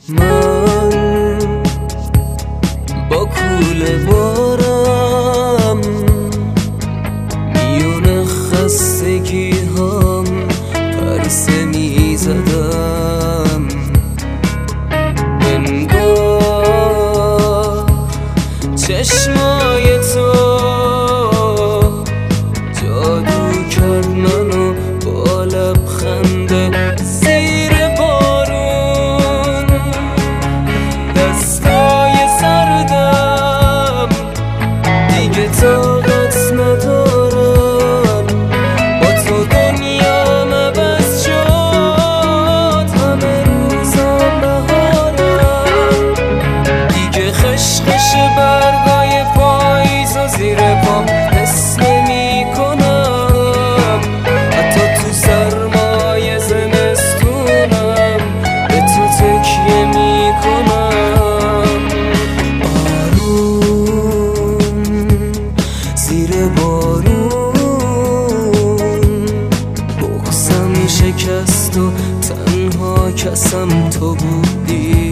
من با کوله بارم میون خستگی هم پرسه میزدم. انگار چشمای تو جادو کرد منو با لبخنده زیر بارون. دستای سردم دیگه طاقت ندارم، با تو دنیام عوض شد، همه روزم بهارم. دیگه خشخش برگای پاییز و زیر پام حس نمی‌کنم، حتی تو سرمای زمستونم به تو تکیه میکنم. آروم زیر بارون بغضم شکست و تنها کسم تو بودی.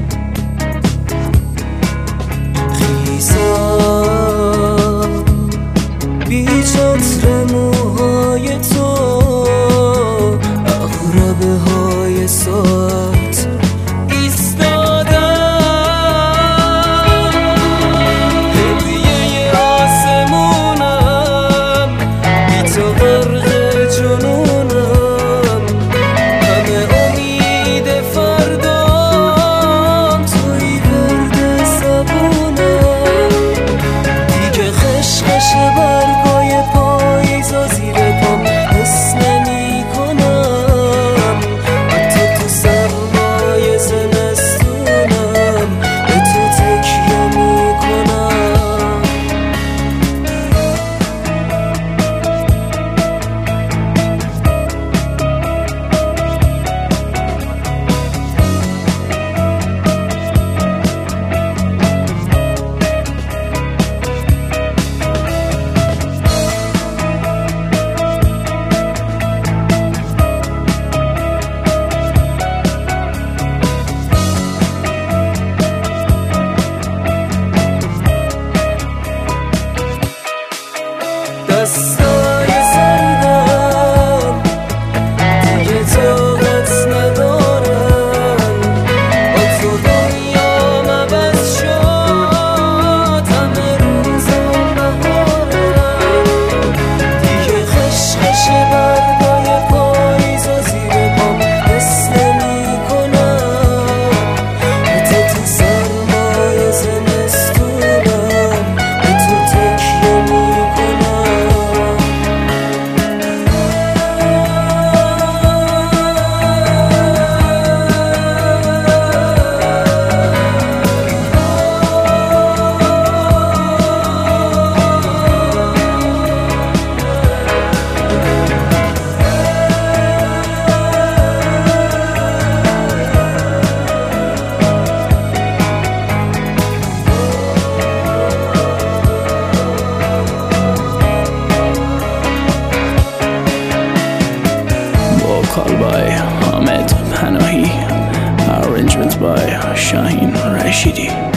خیزم بی چتر موهای تو، عقربه های ساعت ایستادم. هدیه آسمونم بی تو غرق جنونم، همه امید فردام توی ورد زبونم. دیگه خشخش برگای پاییز و زیر پام حس نمی‌کنم، حتی تو سرمای زمستونم به تو تکیه میکنم. دستای سردم دیگه طاقت ندارن، با تو دنیام عوض شد، همه روزم بهارم. دیگه خشخش برگای پاییز و زیر پام حس نمی‌کنم، حتی تو سرمای زمستونم به تو تکیه میکنم. Vocal by Ahmed Panahi, arrangements by Shaheen Rashidi.